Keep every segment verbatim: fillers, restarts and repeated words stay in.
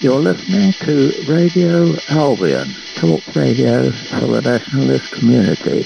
You're listening to Radio Albion, talk radio for the nationalist community.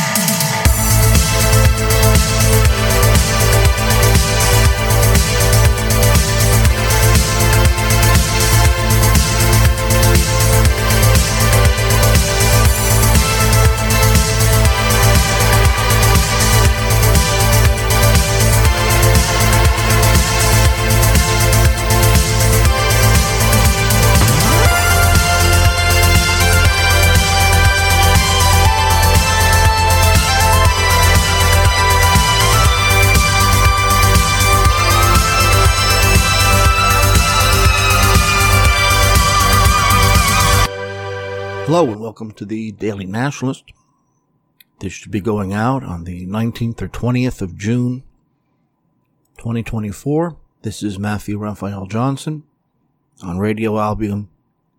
Hello and welcome to the Daily Nationalist. This should be going out on the nineteenth or twentieth of June, twenty twenty-four. This is Matthew Raphael Johnson on Radio Albion.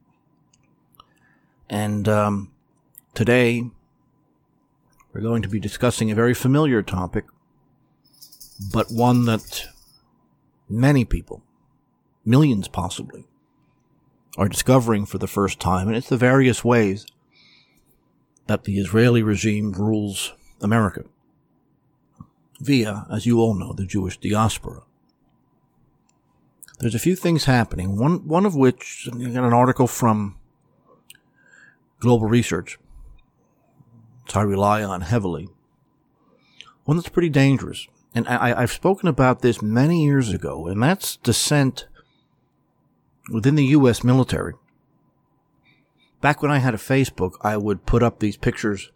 And um, today we're going to be discussing a very familiar topic, but one that many people, millions possibly, are discovering for the first time, and it's the various ways that the Israeli regime rules America via, as you all know, the Jewish diaspora. There's a few things happening, one one of which, I got an article from Global Research, which I rely on heavily, one that's pretty dangerous. And I, I've spoken about this many years ago, and that's dissent within the U S military. Back when I had a Facebook, I would put up these pictures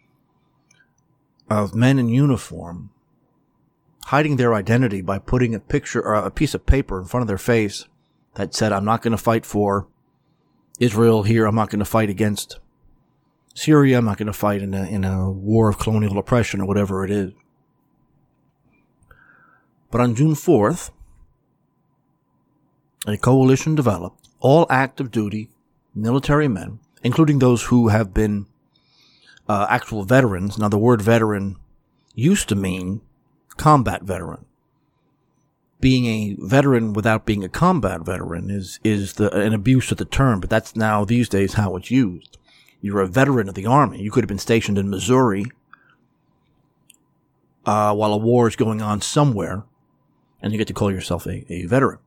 of men in uniform hiding their identity by putting a picture or a piece of paper in front of their face that said, I'm not going to fight for Israel here. I'm not going to fight against Syria. I'm not going to fight in a, in a war of colonial oppression or whatever it is. But on June fourth, a coalition developed, all active duty military men, including those who have been uh, actual veterans. Now, the word veteran used to mean combat veteran. Being a veteran without being a combat veteran is is the, an abuse of the term, but that's now these days how it's used. You're a veteran of the Army. You could have been stationed in Missouri uh, while a war is going on somewhere, and you get to call yourself a, a veteran.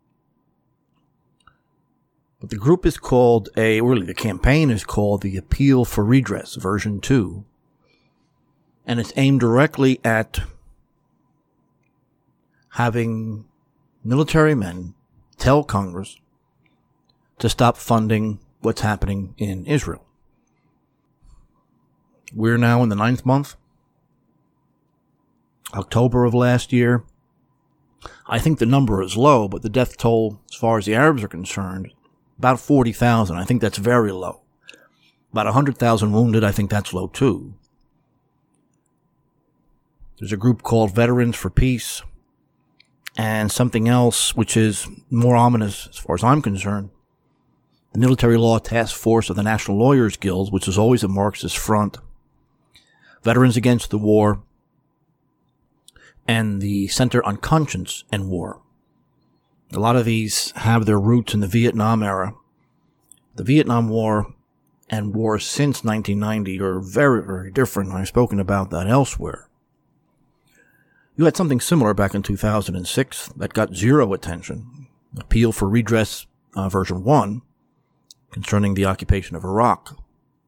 But the group is called a, really the campaign is called the Appeal for Redress, version two. And it's aimed directly at having military men tell Congress to stop funding what's happening in Israel. We're now in the ninth month, October of last year. I think the number is low, but the death toll, as far as the Arabs are concerned, about forty thousand. I think that's very low. About one hundred thousand wounded. I think that's low too. There's a group called Veterans for Peace and something else which is more ominous as far as I'm concerned. The Military Law Task Force of the National Lawyers Guild, which is always a Marxist front. Veterans Against the War and the Center on Conscience and War. A lot of these have their roots in the Vietnam era. The Vietnam War and wars since nineteen ninety are very, very different. I've spoken about that elsewhere. You had something similar back in two thousand six that got zero attention. Appeal for Redress uh, version one concerning the occupation of Iraq.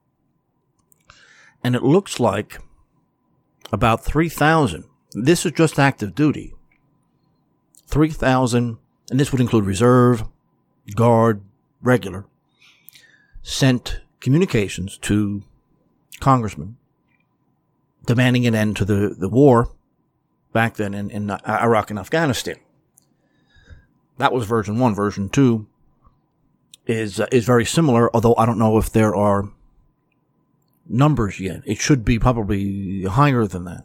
And it looks like about three thousand, this is just active duty, three thousand, and this would include reserve, guard, regular, sent communications to congressmen demanding an end to the, the war back then in, in Iraq and Afghanistan. That was version one. Version two is uh, is very similar, although I don't know if there are numbers yet. It should be probably higher than that.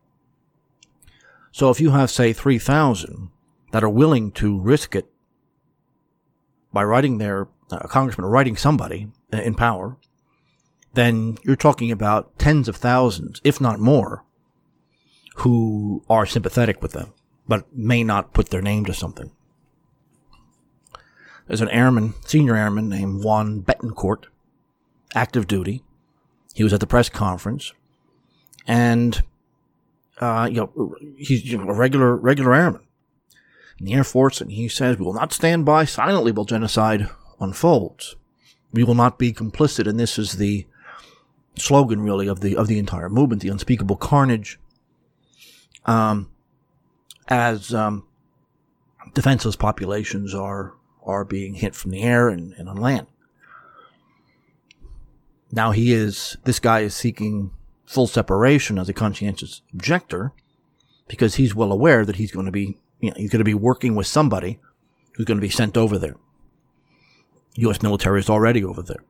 So if you have, say, three thousand that are willing to risk it by writing their, uh, a congressman or writing somebody in power, then you're talking about tens of thousands, if not more, who are sympathetic with them, but may not put their name to something. There's an airman, senior airman named Juan Betancourt, active duty. He was at the press conference, and uh, you know he's you know, a regular regular airman in the Air Force, and he says, "We will not stand by silently while genocide unfolds. We will not be complicit." And this is the slogan, really, of the of the entire movement: the unspeakable carnage. Um, as um, defenseless populations are are being hit from the air and, and on land. Now he is, this guy is seeking full separation as a conscientious objector because he's well aware that he's going to be, you know, he's going to be working with somebody who's going to be sent over there. U S military is already over there.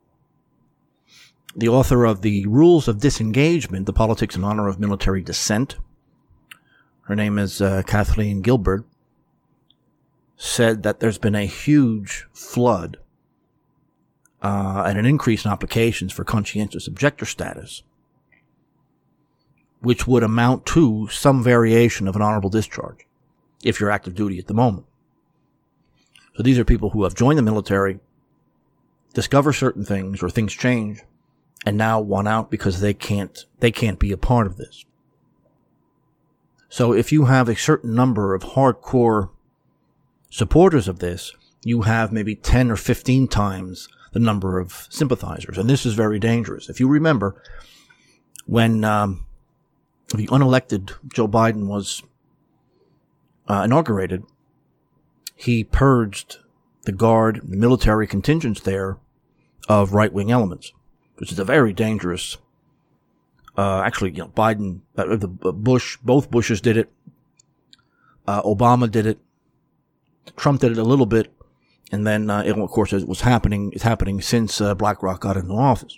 The author of The Rules of Disengagement, The Politics and Honor of Military Dissent, her name is uh, Kathleen Gilbert, said that there's been a huge flood uh, and an increase in applications for conscientious objector status, which would amount to some variation of an honorable discharge if you're active duty at the moment. So these are people who have joined the military, discover certain things or things change, and now want out because they can't they can't be a part of this. So if you have a certain number of hardcore supporters of this, you have maybe ten or fifteen times the number of sympathizers. And this is very dangerous. If you remember, when um, the unelected Joe Biden was uh, inaugurated, he purged the Guard, the military contingents there, of right-wing elements, which is a very dangerous. Uh, actually, you know, Biden, uh, the uh, Bush, both Bushes did it. Uh, Obama did it. Trump did it a little bit, and then, uh, it, of course, it was happening. It's happening since uh, BlackRock got into office.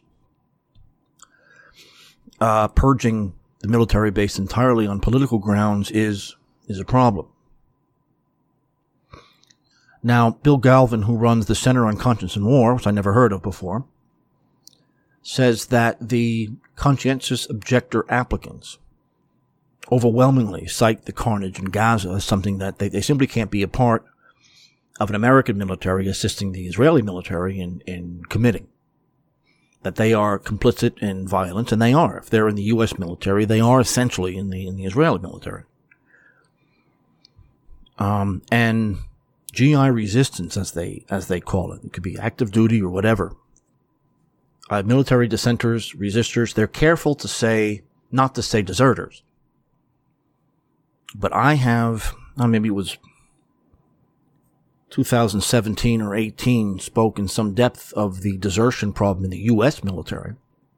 Uh, purging the military based entirely on political grounds is is a problem. Now, Bill Galvin, who runs the Center on Conscience and War, which I never heard of before, says that the conscientious objector applicants overwhelmingly cite the carnage in Gaza as something that they, they simply can't be a part of an American military assisting the Israeli military in, in committing. That they are complicit in violence, and they are. If they're in the U S military, they are essentially in the in the Israeli military. Um, and G I resistance, as they as they call it, it could be active duty or whatever. Uh, military dissenters, resistors, they're careful to say, not to say deserters. But I have, uh, maybe it was two thousand seventeen or eighteen, spoke in some depth of the desertion problem in the U S military.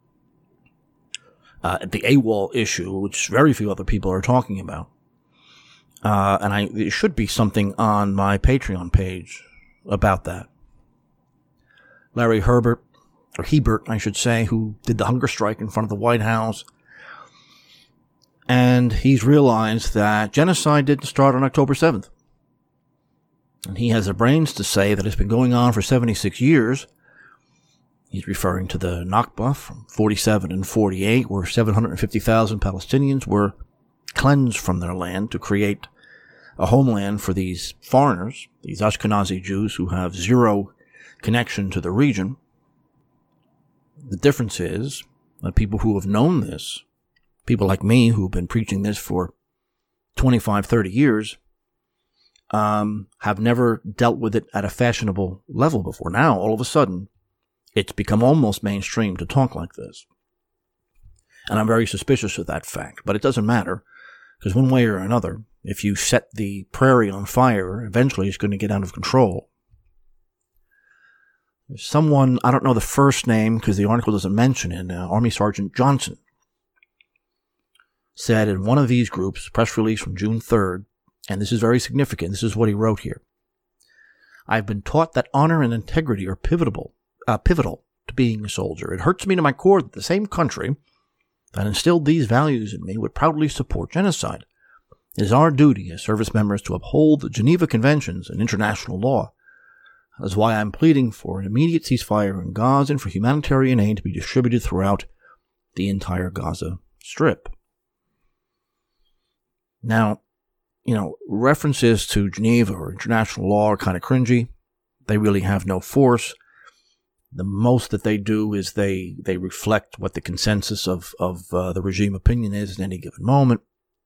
Uh, the AWOL issue, which very few other people are talking about. Uh, and I, there should be something on my Patreon page about that. Larry Herbert, or Hebert, I should say, who did the hunger strike in front of the White House. And he's realized that genocide didn't start on October seventh. And he has the brains to say that it's been going on for seventy-six years. He's referring to the Nakba from forty-seven and forty-eight, where seven hundred fifty thousand Palestinians were cleansed from their land to create a homeland for these foreigners, these Ashkenazi Jews who have zero connection to the region. The difference is that people who have known this, people like me who've been preaching this for twenty-five, thirty years, um, have never dealt with it at a fashionable level before. Now, all of a sudden, it's become almost mainstream to talk like this. And I'm very suspicious of that fact. But it doesn't matter, because one way or another, if you set the prairie on fire, eventually it's going to get out of control. There's someone, I don't know the first name because the article doesn't mention it, uh, Army Sergeant Johnson, said in one of these groups, press release from June third, and this is very significant, this is what he wrote here. I've been taught that honor and integrity are pivotal, uh, pivotal to being a soldier. It hurts me to my core that the same country that instilled these values in me would proudly support genocide. It is our duty as service members to uphold the Geneva Conventions and international law. That is why I'm pleading for an immediate ceasefire in Gaza and for humanitarian aid to be distributed throughout the entire Gaza Strip. Now, you know, references to Geneva or international law are kind of cringy. They really have no force. The most that they do is they, they reflect what the consensus of, of uh, the regime opinion is at any given moment.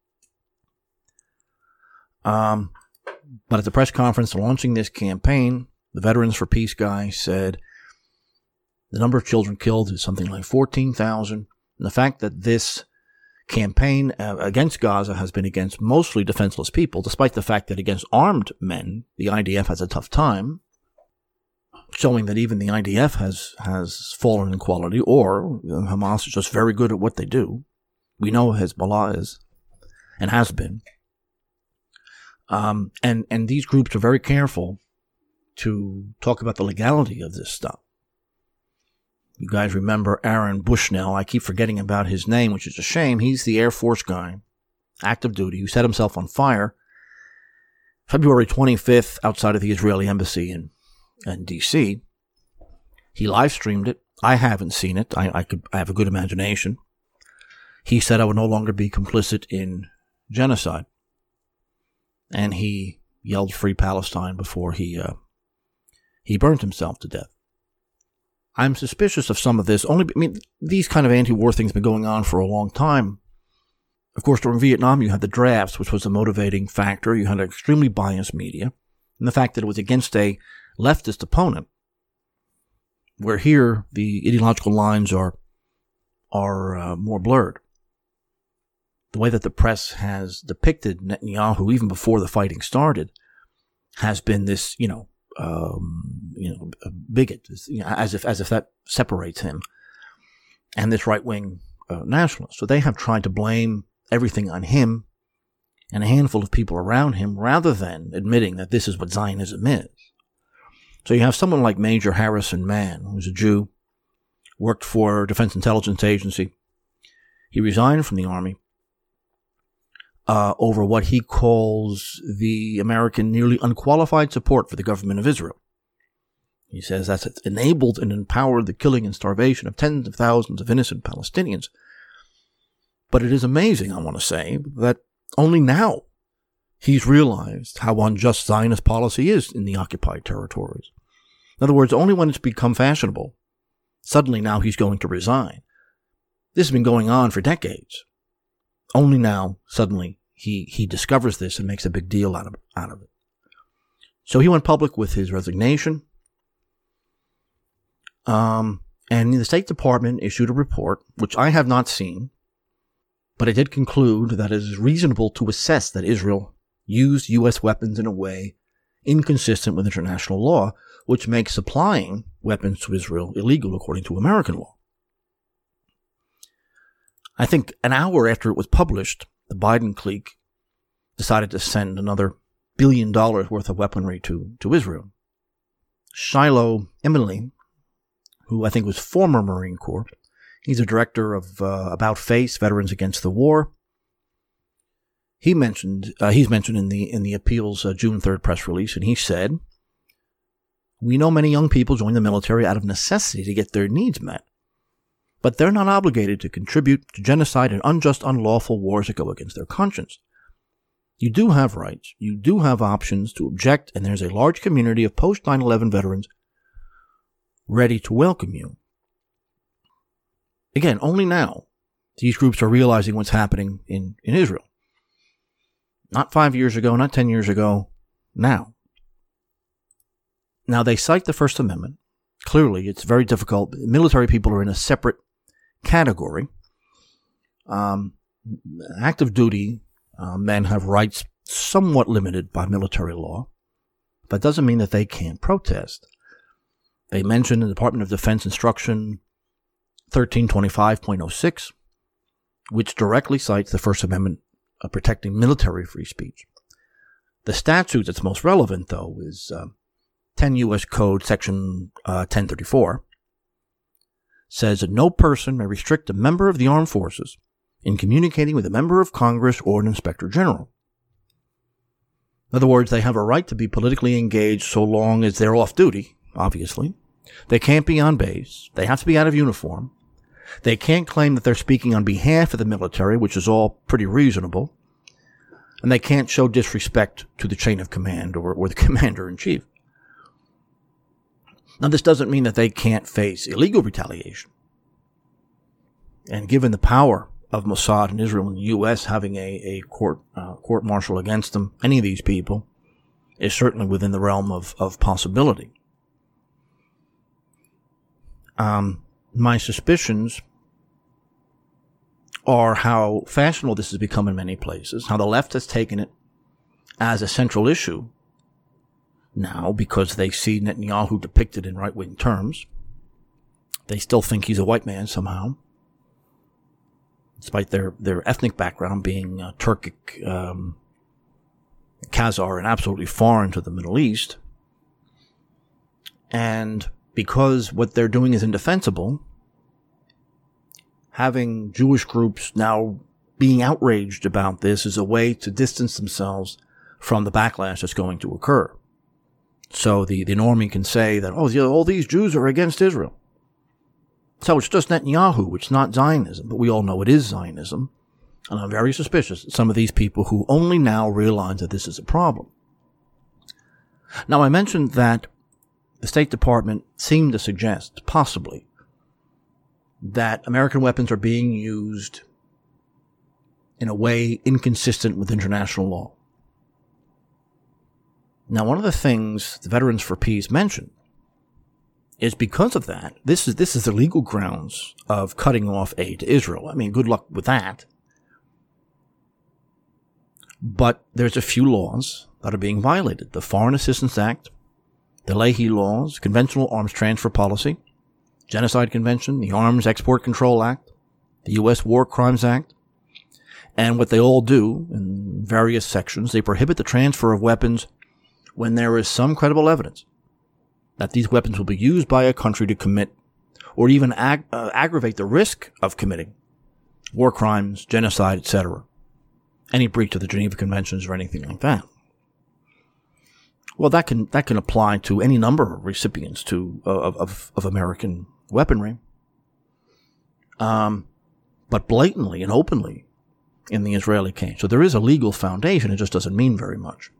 Um, but at the press conference launching this campaign, the Veterans for Peace guy said the number of children killed is something like fourteen thousand. And the fact that this campaign uh, against Gaza has been against mostly defenseless people, despite the fact that against armed men, the I D F has a tough time, showing that even the I D F has, has fallen in quality, or Hamas is just very good at what they do. We know Hezbollah is, and has been. Um, and, and these groups are very careful to talk about the legality of this stuff. You guys remember Aaron Bushnell. I keep forgetting about his name, which is a shame. He's the Air Force guy, active duty, who set himself on fire February twenty-fifth outside of the Israeli embassy in, in D C. He live streamed it. I haven't seen it. I, I could. I have a good imagination. He said I would no longer be complicit in genocide. And he yelled "Free Palestine" before he uh, he burned himself to death. I'm suspicious of some of this. Only, I mean, these kind of anti-war things have been going on for a long time. Of course, during Vietnam, you had the drafts, which was a motivating factor. You had an extremely biased media, and the fact that it was against a leftist opponent, where here the ideological lines are are uh, more blurred. The way that the press has depicted Netanyahu, even before the fighting started, has been this, you know, um, you know, a bigot, you know, as if as if that separates him, and this right-wing uh, nationalist. So they have tried to blame everything on him and a handful of people around him, rather than admitting that this is what Zionism is. So you have someone like Major Harrison Mann, who's a Jew, worked for Defense Intelligence Agency. He resigned from the Army Uh, over what he calls the American nearly unqualified support for the government of Israel. He says that's enabled and empowered the killing and starvation of tens of thousands of innocent Palestinians. But it is amazing, I want to say, that only now he's realized how unjust Zionist policy is in the occupied territories. In other words, only when it's become fashionable, suddenly now he's going to resign. This has been going on for decades. Only now, suddenly, he, he discovers this and makes a big deal out of, out of it. So he went public with his resignation. Um, and the State Department issued a report, which I have not seen, but it did conclude that it is reasonable to assess that Israel used U S weapons in a way inconsistent with international law, which makes supplying weapons to Israel illegal according to American law. I think an hour after it was published, the Biden clique decided to send another billion dollars worth of weaponry to, to Israel. Shiloh Emily, who I think was former Marine Corps, he's a director of uh, About Face, Veterans Against the War. He mentioned, uh, he's mentioned in the in the appeals uh, June third press release, and he said, "We know many young people join the military out of necessity to get their needs met. But they're not obligated to contribute to genocide and unjust, unlawful wars that go against their conscience. You do have rights. You do have options to object, and there's a large community of post nine eleven veterans ready to welcome you." Again, only now these groups are realizing what's happening in, in Israel. Not five years ago, not ten years ago, now. Now, they cite the First Amendment. Clearly, it's very difficult. Military people are in a separate category. Um, active duty uh, men have rights somewhat limited by military law, but doesn't mean that they can't protest. They mention in the Department of Defense Instruction thirteen twenty-five point oh six, which directly cites the First Amendment uh, protecting military free speech. The statute that's most relevant, though, is uh, ten U S Code Section uh, ten thirty-four, says that no person may restrict a member of the armed forces in communicating with a member of Congress or an inspector general. In other words, they have a right to be politically engaged so long as they're off duty, obviously. They can't be on base. They have to be out of uniform. They can't claim that they're speaking on behalf of the military, which is all pretty reasonable. And they can't show disrespect to the chain of command or, or the commander-in-chief. Now, this doesn't mean that they can't face illegal retaliation. And given the power of Mossad in Israel and the U S having a, a court uh, court martial against them, any of these people, is certainly within the realm of, of possibility. Um, my suspicions are how fashionable this has become in many places, how the left has taken it as a central issue now because they see Netanyahu depicted in right-wing terms. They still think he's a white man somehow, despite their, their ethnic background being uh, Turkic, um, Khazar, and absolutely foreign to the Middle East. And because what they're doing is indefensible, having Jewish groups now being outraged about this is a way to distance themselves from the backlash that's going to occur. So the, the normie can say that, oh, all these Jews are against Israel. So it's just Netanyahu, it's not Zionism, but we all know it is Zionism. And I'm very suspicious that some of these people who only now realize that this is a problem. Now, I mentioned that the State Department seemed to suggest, possibly, that American weapons are being used in a way inconsistent with international law. Now, one of the things the Veterans for Peace mentioned is because of that, this is this is the legal grounds of cutting off aid to Israel. I mean, good luck with that. But there's a few laws that are being violated. The Foreign Assistance Act, the Leahy laws, Conventional Arms Transfer Policy, Genocide Convention, the Arms Export Control Act, the U S War Crimes Act. And what they all do in various sections, they prohibit the transfer of weapons when there is some credible evidence that these weapons will be used by a country to commit or even ag- uh, aggravate the risk of committing war crimes, genocide, et cetera. Any breach of the Geneva Conventions or anything like that. Well, that can that can apply to any number of recipients to uh, of of American weaponry. Um, but blatantly and openly in the Israeli case. So there is a legal foundation. It just doesn't mean very much.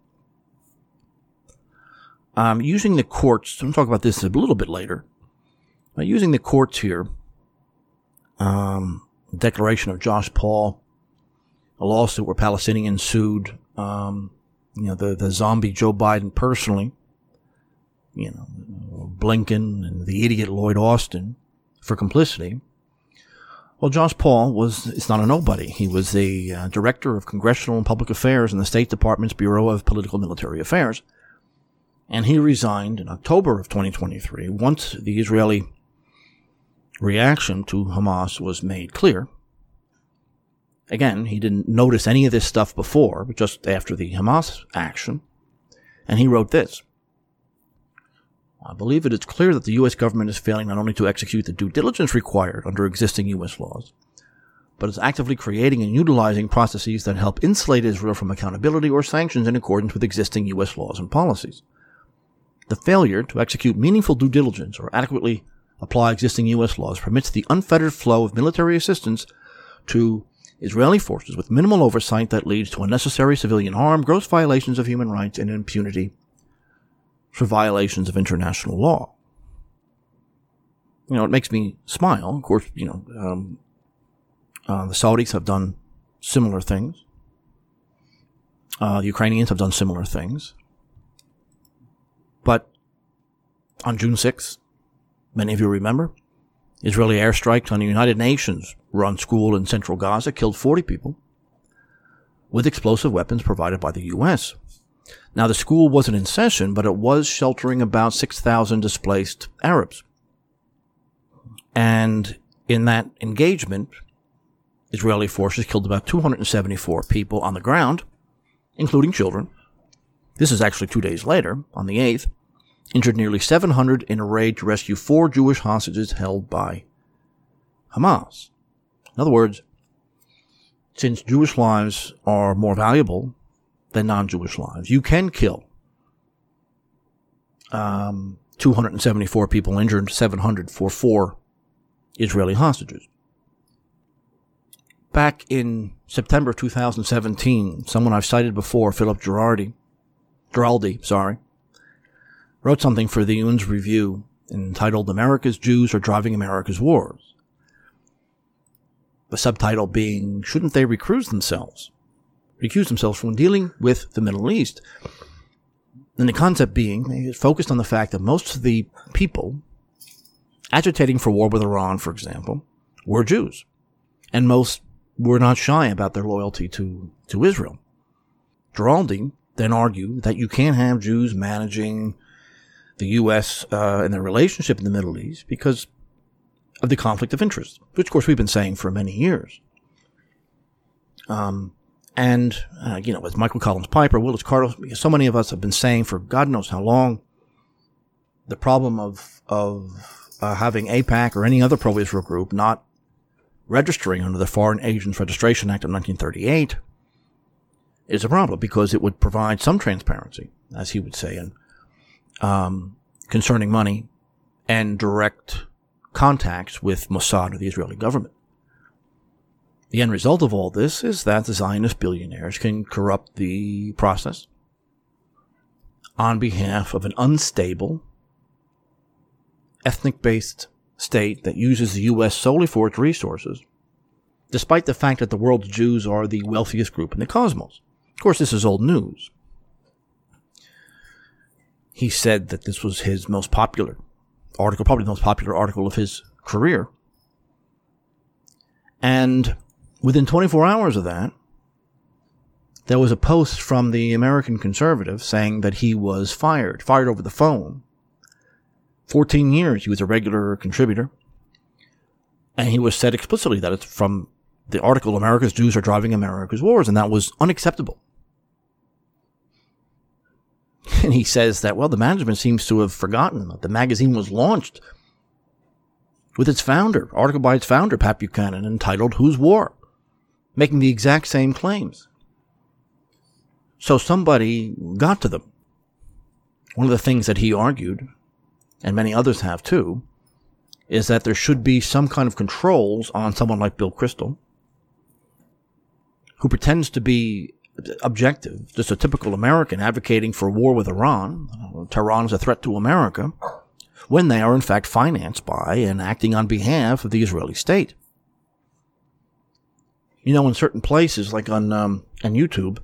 Um, using the courts, I'm going to talk about this a little bit later. Uh, using the courts here, um, the declaration of Josh Paul, a lawsuit where Palestinians sued, um, you know, the, the zombie Joe Biden personally, you know, Blinken and the idiot Lloyd Austin for complicity. Well, Josh Paul was, it's not a nobody. He was the uh, director of Congressional and Public Affairs in the State Department's Bureau of Political and Military Affairs. And he resigned in October of twenty twenty-three once the Israeli reaction to Hamas was made clear. Again, he didn't notice any of this stuff before, but just after the Hamas action. And he wrote this. I believe it is clear that the U S government is failing not only to execute the due diligence required under existing U S laws, but is actively creating and utilizing processes that help insulate Israel from accountability or sanctions in accordance with existing U S laws and policies. The failure to execute meaningful due diligence or adequately apply existing U S laws permits the unfettered flow of military assistance to Israeli forces with minimal oversight that leads to unnecessary civilian harm, gross violations of human rights, and impunity for violations of international law. You know, it makes me smile. Of course, you know, um, uh, the Saudis have done similar things. Uh, the Ukrainians have done similar things. But on June sixth, many of you remember, Israeli airstrikes on a United Nations-run school in central Gaza killed forty people with explosive weapons provided by the U S. Now, the school wasn't in session, but it was sheltering about six thousand displaced Arabs. And in that engagement, Israeli forces killed about two hundred seventy-four people on the ground, including children. This is actually two days later, on the eighth, injured nearly seven hundred in a raid to rescue four Jewish hostages held by Hamas. In other words, since Jewish lives are more valuable than non-Jewish lives, you can kill um, two hundred seventy-four people injured, seven hundred for four Israeli hostages. Back in September two thousand seventeen, someone I've cited before, Philip Girardi, Giraldi, sorry, wrote something for the U N's Review entitled America's Jews Are Driving America's Wars. The subtitle being, shouldn't they recuse themselves? Recuse themselves from dealing with the Middle East. And the concept being focused on the fact that most of the people agitating for war with Iran, for example, were Jews. And most were not shy about their loyalty to, to Israel. Giraldi then argued that you can't have Jews managing the U S uh, and their relationship in the Middle East because of the conflict of interest, which, of course, we've been saying for many years. Um, and, uh, you know, as Michael Collins Piper, Willis Carter, so many of us have been saying for God knows how long, the problem of, of uh, having AIPAC or any other pro-Israel group not registering under the Foreign Agents Registration Act of nineteen thirty-eight is a problem because it would provide some transparency, as he would say, and um, concerning money and direct contacts with Mossad or the Israeli government. The end result of all this is that the Zionist billionaires can corrupt the process on behalf of an unstable, ethnic-based state that uses the U S solely for its resources, despite the fact that the world's Jews are the wealthiest group in the cosmos. Of course, this is old news. He said that this was his most popular article, probably the most popular article of his career. And within twenty-four hours of that, there was a post from the American Conservative saying that he was fired, fired over the phone. fourteen years he was a regular contributor. And he was said explicitly that it's from the article, America's Jews Are Driving America's Wars, and that was unacceptable. And he says that, well, the management seems to have forgotten that the magazine was launched with its founder, article by its founder, Pat Buchanan, entitled Whose War? Making the exact same claims. So somebody got to them. One of the things that he argued, and many others have too, is that there should be some kind of controls on someone like Bill Kristol, who pretends to be objective, just a typical American advocating for war with Iran. Tehran is a threat to America, when they are in fact financed by and acting on behalf of the Israeli state. You know, in certain places, like on um, on YouTube,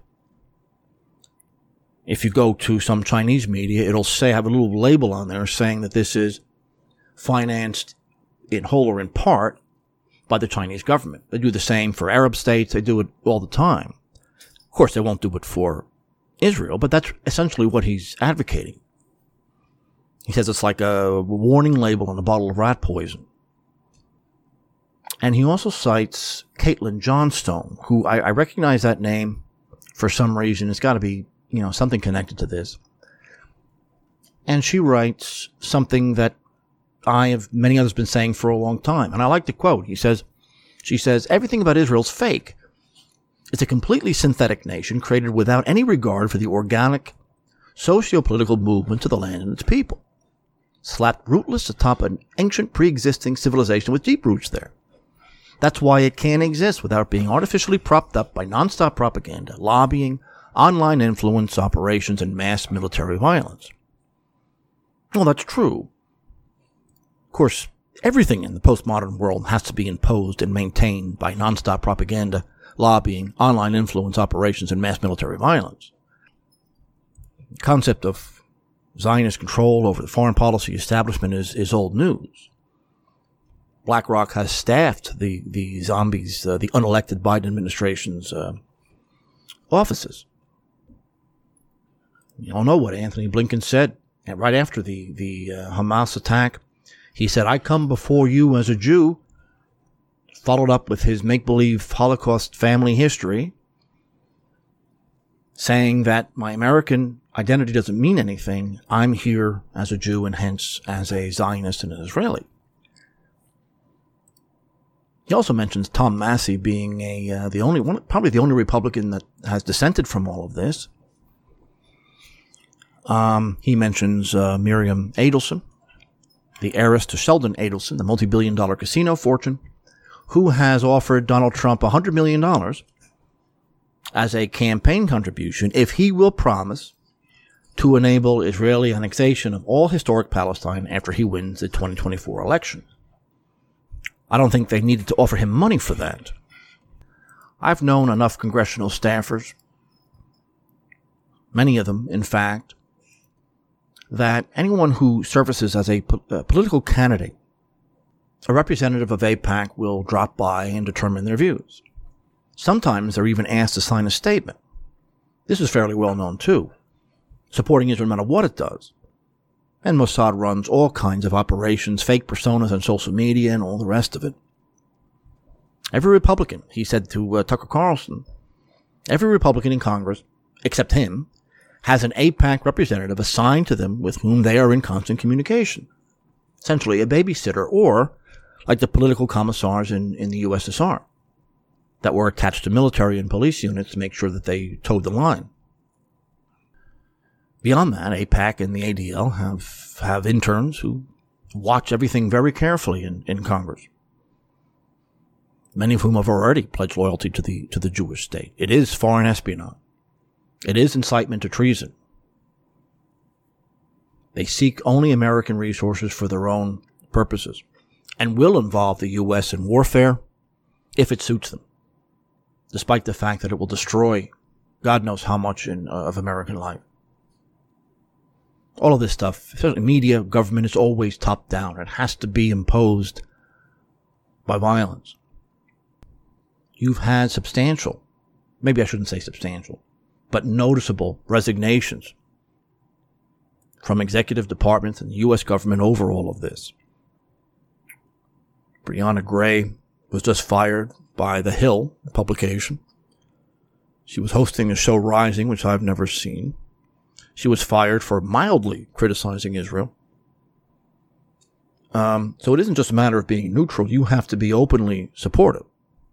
if you go to some Chinese media, it'll say, have a little label on there saying that this is financed in whole or in part by the Chinese government. They do the same for Arab states. They do it all the time. Of course, they won't do it for Israel, but that's essentially what he's advocating. He says it's like a warning label on a bottle of rat poison. And he also cites Caitlin Johnstone, who I, I recognize that name for some reason. It's got to be, you know, something connected to this. And she writes something that I have many others been saying for a long time. And I like the quote. He says, she says, everything about Israel's fake. It's a completely synthetic nation created without any regard for the organic, socio-political movement of the land and its people. Slapped rootless atop an ancient pre-existing civilization with deep roots there. That's why it can't exist without being artificially propped up by nonstop propaganda, lobbying, online influence operations, and mass military violence. Well, that's true. Of course, everything in the postmodern world has to be imposed and maintained by nonstop propaganda, lobbying, online influence operations, and mass military violence. The concept of Zionist control over the foreign policy establishment is, is old news. BlackRock has staffed the, the zombies, uh, the unelected Biden administration's uh, offices. You all know what Anthony Blinken said right after the, the uh, Hamas attack. He said, I come before you as a Jew, followed up with his make-believe Holocaust family history, saying that my American identity doesn't mean anything. I'm here as a Jew and hence as a Zionist and an Israeli. He also mentions Tom Massey being a uh, the only one, probably the only Republican that has dissented from all of this. Um, he mentions uh, Miriam Adelson, the heiress to Sheldon Adelson, the multi-billion dollar casino fortune, who has offered Donald Trump one hundred million dollars as a campaign contribution if he will promise to enable Israeli annexation of all historic Palestine after he wins the twenty twenty-four election. I don't think they needed to offer him money for that. I've known enough congressional staffers, many of them, in fact, that anyone who services as a, po- a political candidate, a representative of AIPAC, will drop by and determine their views. Sometimes they're even asked to sign a statement. This is fairly well known too, supporting Israel no matter what it does. And Mossad runs all kinds of operations, fake personas on social media and all the rest of it. Every Republican, he said to uh, Tucker Carlson, every Republican in Congress, except him, has an AIPAC representative assigned to them with whom they are in constant communication. Essentially a babysitter, or like the political commissars in, in the U S S R that were attached to military and police units to make sure that they towed the line. Beyond that, AIPAC and the A D L have, have interns who watch everything very carefully in, in Congress, many of whom have already pledged loyalty to the to the Jewish state. It is foreign espionage. It is incitement to treason. They seek only American resources for their own purposes and will involve the U S in warfare if it suits them, despite the fact that it will destroy God knows how much in, uh, of American life. All of this stuff, especially media, government, is always top down. It has to be imposed by violence. You've had substantial, maybe I shouldn't say substantial, but noticeable resignations from executive departments and the U S government over all of this. Brianna Gray was just fired by The Hill publication. She was hosting a show, Rising, which I've never seen. She was fired for mildly criticizing Israel. Um, so it isn't just a matter of being neutral. You have to be openly supportive.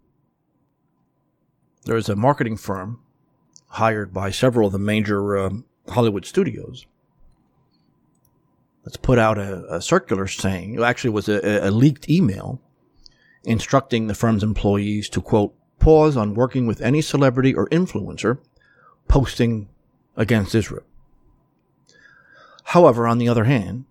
There is a marketing firm hired by several of the major um, Hollywood studios that's put out a, a circular saying, it actually was a, a leaked email instructing the firm's employees to, quote, pause on working with any celebrity or influencer posting against Israel. However, on the other hand,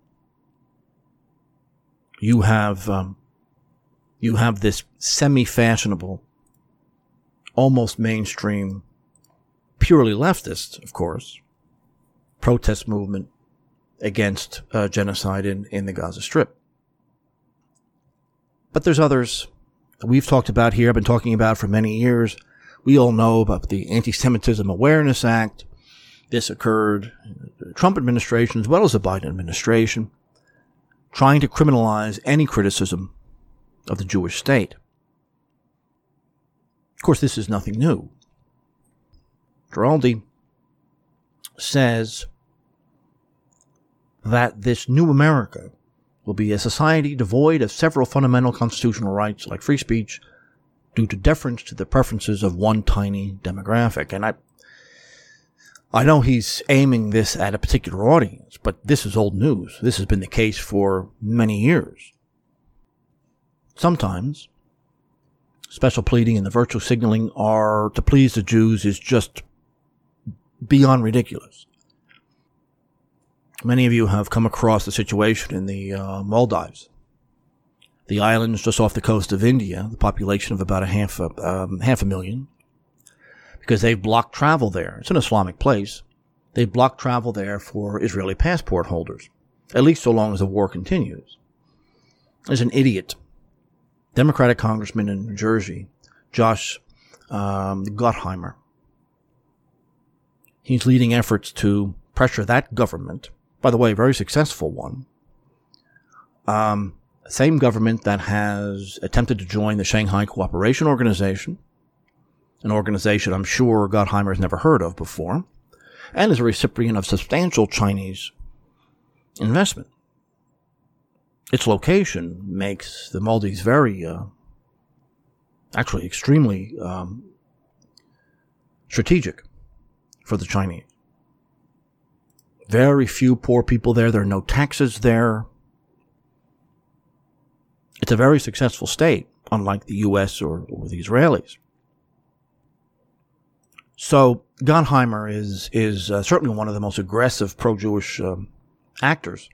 you have um, you have this semi-fashionable, almost mainstream, purely leftist, of course, protest movement against uh, genocide in, in the Gaza Strip. But there's others that we've talked about here, I've been talking about for many years. We all know about the Anti-Semitism Awareness Act. This occurred in the Trump administration as well as the Biden administration, trying to criminalize any criticism of the Jewish state. Of course, this is nothing new. Giraldi says that this new America will be a society devoid of several fundamental constitutional rights like free speech due to deference to the preferences of one tiny demographic. And I I know he's aiming this at a particular audience, but this is old news. This has been the case for many years. Sometimes special pleading and the virtue signaling are to please the Jews is just beyond ridiculous. Many of you have come across the situation in the uh, Maldives, the islands just off the coast of India, the population of about a half a, um, half a million, because they've blocked travel there. It's an Islamic place. They've blocked travel there for Israeli passport holders, at least so long as the war continues. There's an idiot, Democratic congressman in New Jersey, Josh um, Gottheimer. He's leading efforts to pressure that government, by the way, a very successful one, um, same government that has attempted to join the Shanghai Cooperation Organization, an organization I'm sure Gottheimer has never heard of before, and is a recipient of substantial Chinese investment. Its location makes the Maldives very, uh, actually extremely um, strategic for the Chinese. Very few poor people there. There are no taxes there. It's a very successful state, unlike the U S or, or the Israelis. So, Gottheimer is is uh, certainly one of the most aggressive pro-Jewish um, actors.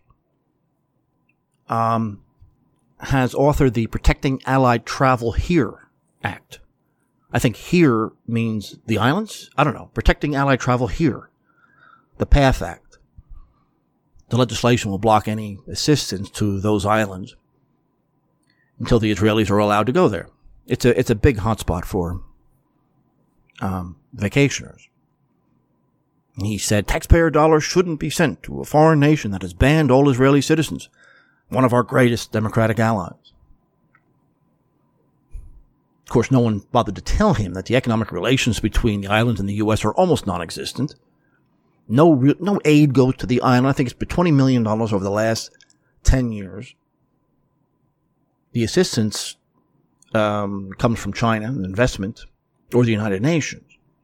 Um, has authored the Protecting Allied Travel Here Act. I think here means the islands. I don't know. Protecting Allied Travel Here. The PATH Act. The legislation will block any assistance to those islands until the Israelis are allowed to go there. It's a it's a big hotspot for um, vacationers. And he said taxpayer dollars shouldn't be sent to a foreign nation that has banned all Israeli citizens, one of our greatest democratic allies. Of course, no one bothered to tell him that the economic relations between the islands and the U S are almost non-existent. No real, no aid goes to the island. I think it's been twenty million dollars over the last ten years. The assistance um, comes from China, an investment, or the United Nations.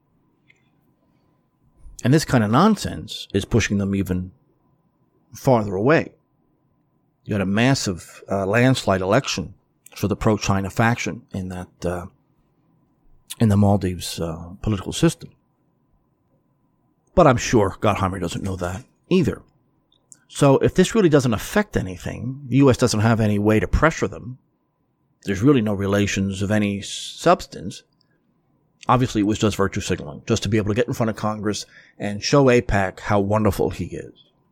And this kind of nonsense is pushing them even farther away. You had a massive uh, landslide election for the pro-China faction in that uh, in the Maldives uh, political system. But I'm sure Gottheimer doesn't know that either. So if this really doesn't affect anything, the U S doesn't have any way to pressure them, there's really no relations of any substance. Obviously, it was just virtue signaling, just to be able to get in front of Congress and show AIPAC how wonderful he is.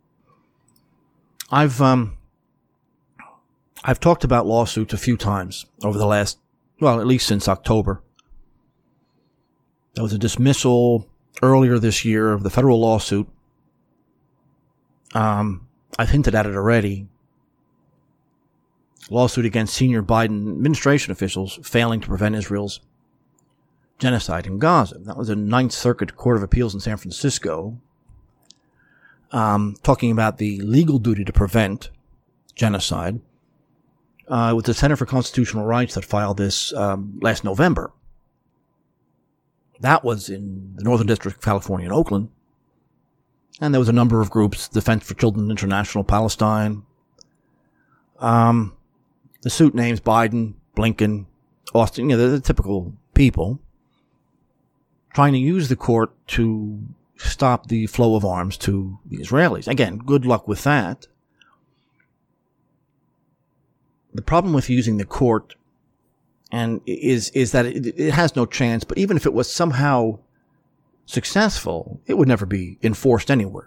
I've um, I've talked about lawsuits a few times over the last, well, at least since October. There was a dismissal earlier this year of the federal lawsuit. Um, I've hinted at it already. Lawsuit against senior Biden administration officials failing to prevent Israel's genocide in Gaza. That was a Ninth Circuit Court of Appeals in San Francisco, um, talking about the legal duty to prevent genocide. Uh, it was the Center for Constitutional Rights that filed this um, last November. That was in the Northern District of California in Oakland. And there was a number of groups, Defense for Children International, Palestine. Um, the suit names Biden, Blinken, Austin, you know, they're the typical people trying to use the court to stop the flow of arms to the Israelis. Again, good luck with that. The problem with using the court and is is that it, it has no chance, but even if it was somehow successful, it would never be enforced anywhere.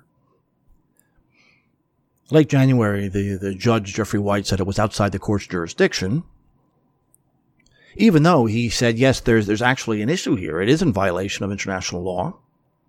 Late January, the, the judge, Jeffrey White, said it was outside the court's jurisdiction, even though he said, yes, there's there's actually an issue here. It is in violation of international law.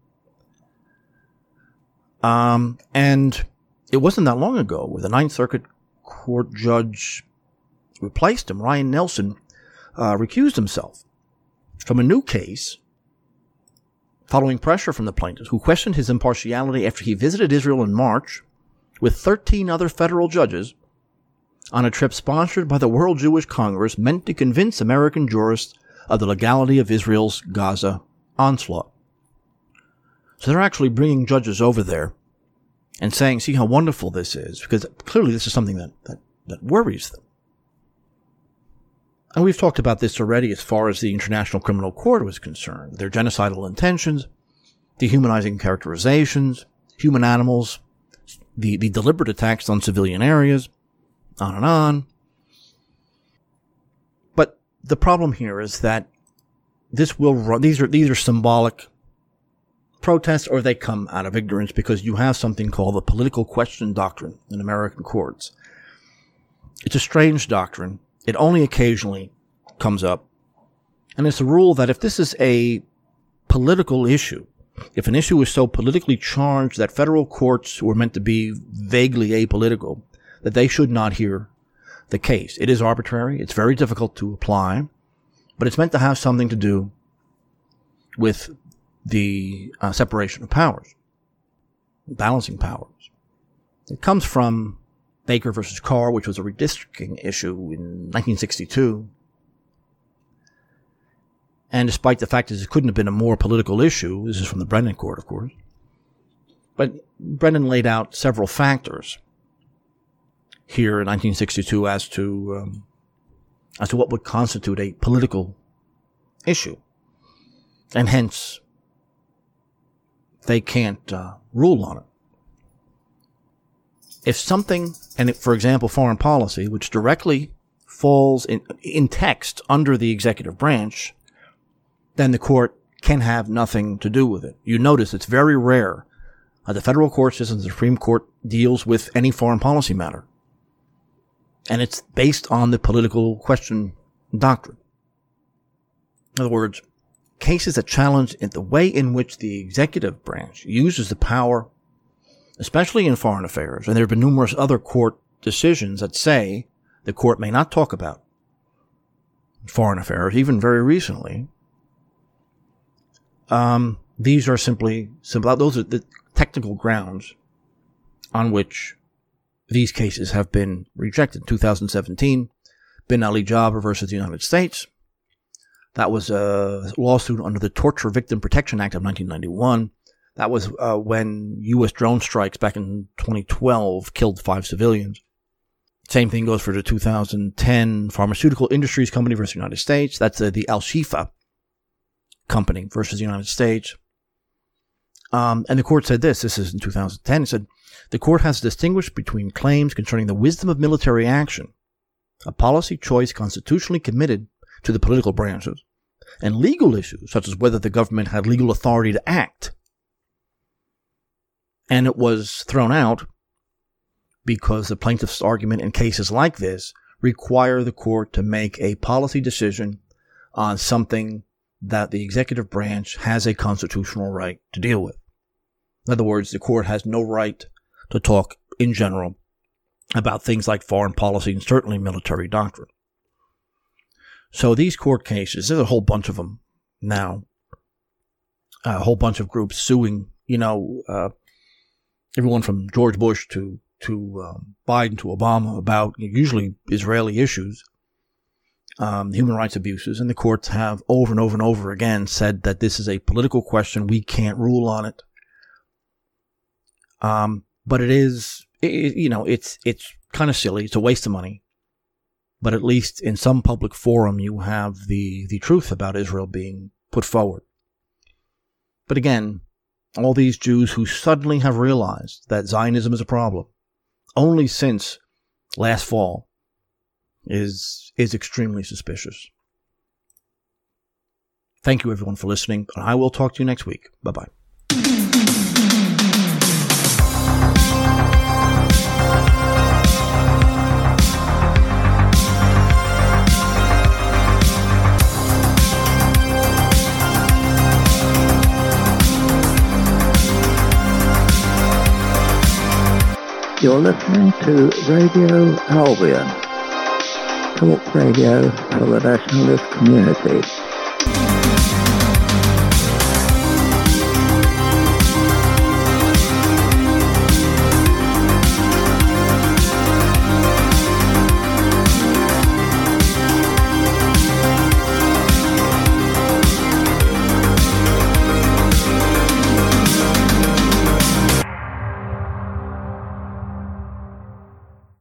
Um, and it wasn't that long ago where the Ninth Circuit Court judge replaced him, Ryan Nelson, uh, recused himself from a new case following pressure from the plaintiffs, who questioned his impartiality after he visited Israel in March with thirteen other federal judges on a trip sponsored by the World Jewish Congress meant to convince American jurists of the legality of Israel's Gaza onslaught. So they're actually bringing judges over there and saying, see how wonderful this is, because clearly this is something that, that, that worries them. And we've talked about this already as far as the International Criminal Court was concerned. Their genocidal intentions, dehumanizing characterizations, human animals, the, the deliberate attacks on civilian areas, on and on. But the problem here is that this will run, these are, these are symbolic protests, or they come out of ignorance because you have something called the political question doctrine in American courts. It's a strange doctrine. It only occasionally comes up. And it's a rule that if this is a political issue, if an issue is so politically charged that federal courts who are meant to be vaguely apolitical, that they should not hear the case. It is arbitrary. It's very difficult to apply, but it's meant to have something to do with the uh, separation of powers, balancing powers. It comes from Baker versus Carr, which was a redistricting issue in nineteen sixty-two. And despite the fact that it couldn't have been a more political issue, this is from the Brennan Court, of course, but Brennan laid out several factors here in nineteen sixty-two as to um, as to what would constitute a political issue, and hence they can't uh, rule on it. If something, and it, for example, foreign policy, which directly falls in, in text under the executive branch, then the court can have nothing to do with it. You notice it's very rare uh, the federal court system, the Supreme Court, deals with any foreign policy matter. And it's based on the political question doctrine. In other words, cases that challenge the way in which the executive branch uses the power, especially in foreign affairs, and there have been numerous other court decisions that say the court may not talk about foreign affairs, even very recently. Um, these are simply, simple, those are the technical grounds on which these cases have been rejected. two thousand seventeen, Bin Ali Jabbar versus the United States. That was a lawsuit under the Torture Victim Protection Act of nineteen ninety-one. That was uh, when U S drone strikes back in twenty twelve killed five civilians. Same thing goes for the two thousand ten Pharmaceutical Industries Company versus the United States. That's uh, the Al-Shifa Company versus the United States. Um, and the court said this, this is in two thousand ten, it said, the court has distinguished between claims concerning the wisdom of military action, a policy choice constitutionally committed to the political branches, and legal issues, such as whether the government had legal authority to act. And it was thrown out because the plaintiff's argument in cases like this require the court to make a policy decision on something that the executive branch has a constitutional right to deal with. In other words, the court has no right to talk in general about things like foreign policy and certainly military doctrine. So these court cases, there's a whole bunch of them now, a whole bunch of groups suing, you know, uh, everyone from George Bush to to um, Biden to Obama about usually Israeli issues, um, human rights abuses, and the courts have over and over and over again said that this is a political question. We can't rule on it. Um, but it is, it, you know, it's it's kind of silly. It's a waste of money. But at least in some public forum, you have the, the truth about Israel being put forward. But again, all these Jews who suddenly have realized that Zionism is a problem, only since last fall, is is extremely suspicious. Thank you, everyone, for listening, and I will talk to you next week. Bye-bye. You're listening to Radio Albion, talk radio for the nationalist community.